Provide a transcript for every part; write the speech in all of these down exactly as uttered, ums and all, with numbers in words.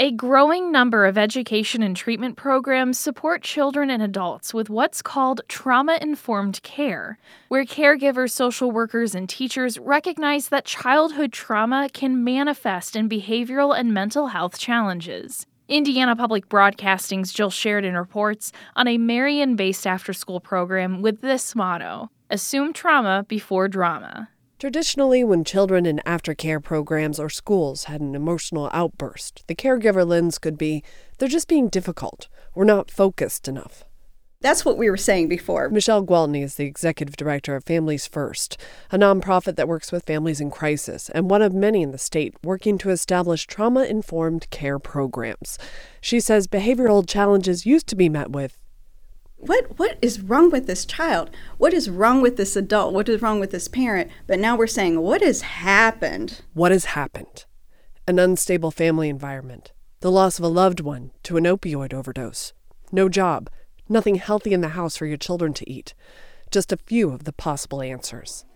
A growing number of education and treatment programs support children and adults with what's called trauma-informed care, where caregivers, social workers, and teachers recognize that childhood trauma can manifest in behavioral and mental health challenges. Indiana Public Broadcasting's Jill Sheridan reports on a Marion-based after-school program with this motto: assume trauma before drama. Traditionally, when children in aftercare programs or schools had an emotional outburst, the caregiver lens could be, they're just being difficult or not focused enough. That's what we were saying before. Michelle Gwaltney is the executive director of Families First, a nonprofit that works with families in crisis and one of many in the state working to establish trauma-informed care programs. She says behavioral challenges used to be met with, What what is wrong with this child? What is wrong with this adult? What is wrong with this parent? But now we're saying, what has happened? What has happened? An unstable family environment, the loss of a loved one to an opioid overdose, no job, nothing healthy in the house for your children to eat. Just a few of the possible answers.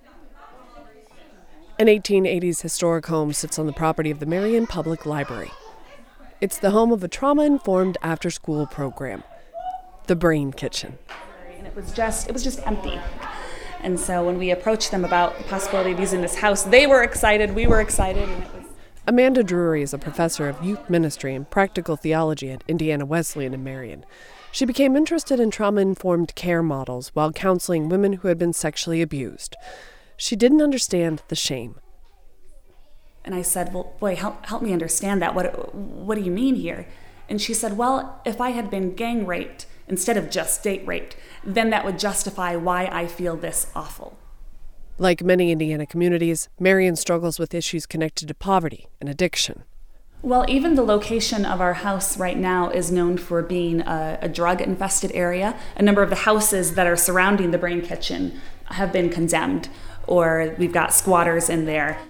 An eighteen eighties historic home sits on the property of the Marion Public Library. It's the home of a trauma-informed after-school program, the Brain Kitchen. And it was just it was just empty. And so when we approached them about the possibility of using this house, they were excited, we were excited, and it was Amanda Drury is a professor of youth ministry and practical theology at Indiana Wesleyan in Marion. She became interested in trauma-informed care models while counseling women who had been sexually abused. She didn't understand the shame. And I said, well, boy, help, help me understand that. What, what do you mean here? And she said, well, if I had been gang raped instead of just date raped, then that would justify why I feel this awful. Like many Indiana communities, Marion struggles with issues connected to poverty and addiction. Well, even the location of our house right now is known for being a, a drug-infested area. A number of the houses that are surrounding the Brain Kitchen have been condemned, or we've got squatters in there.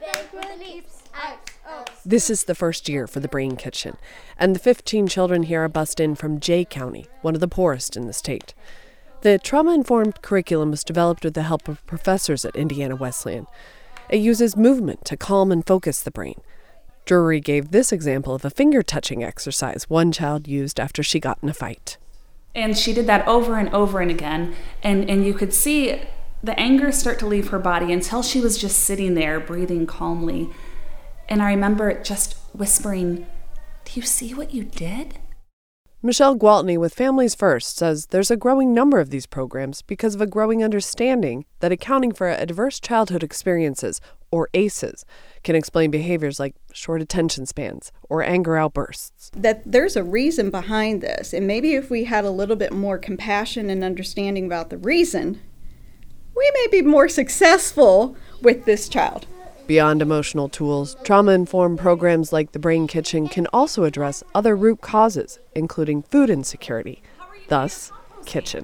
This is the first year for the Brain Kitchen, and the fifteen children here are bussed in from Jay County, one of the poorest in the state. The trauma-informed curriculum was developed with the help of professors at Indiana Wesleyan. It uses movement to calm and focus the brain. Drury gave this example of a finger-touching exercise one child used after she got in a fight. And she did that over and over and again, and, and you could see the anger start to leave her body until she was just sitting there, breathing calmly. And I remember just whispering, "Do you see what you did?" Michelle Gwaltney with Families First says there's a growing number of these programs because of a growing understanding that accounting for adverse childhood experiences, or A C Es, can explain behaviors like short attention spans or anger outbursts. That there's a reason behind this, and maybe if we had a little bit more compassion and understanding about the reason, we may be more successful with this child. Beyond emotional tools, trauma-informed programs like the Brain Kitchen can also address other root causes, including food insecurity, thus, kitchen.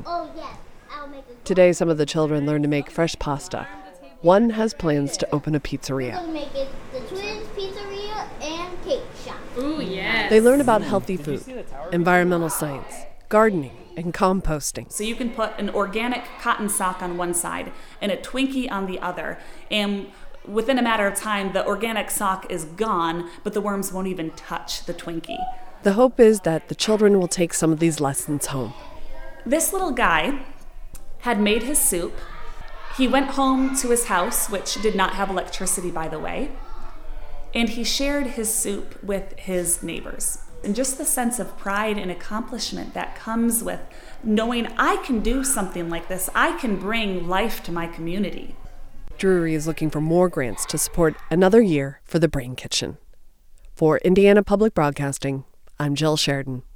Today, some of the children learn to make fresh pasta. One has plans to open a pizzeria. We're going to make it the Twins Pizzeria and Cake Shop. Ooh, yes. They learn about healthy food, environmental science, gardening, and composting. So you can put an organic cotton sock on one side and a Twinkie on the other, and within a matter of time, the organic sock is gone, but the worms won't even touch the Twinkie. The hope is that the children will take some of these lessons home. This little guy had made his soup. He went home to his house, which did not have electricity, by the way, and he shared his soup with his neighbors. And just the sense of pride and accomplishment that comes with knowing I can do something like this, I can bring life to my community. Drury is looking for more grants to support another year for the Brain Kitchen. For Indiana Public Broadcasting, I'm Jill Sheridan.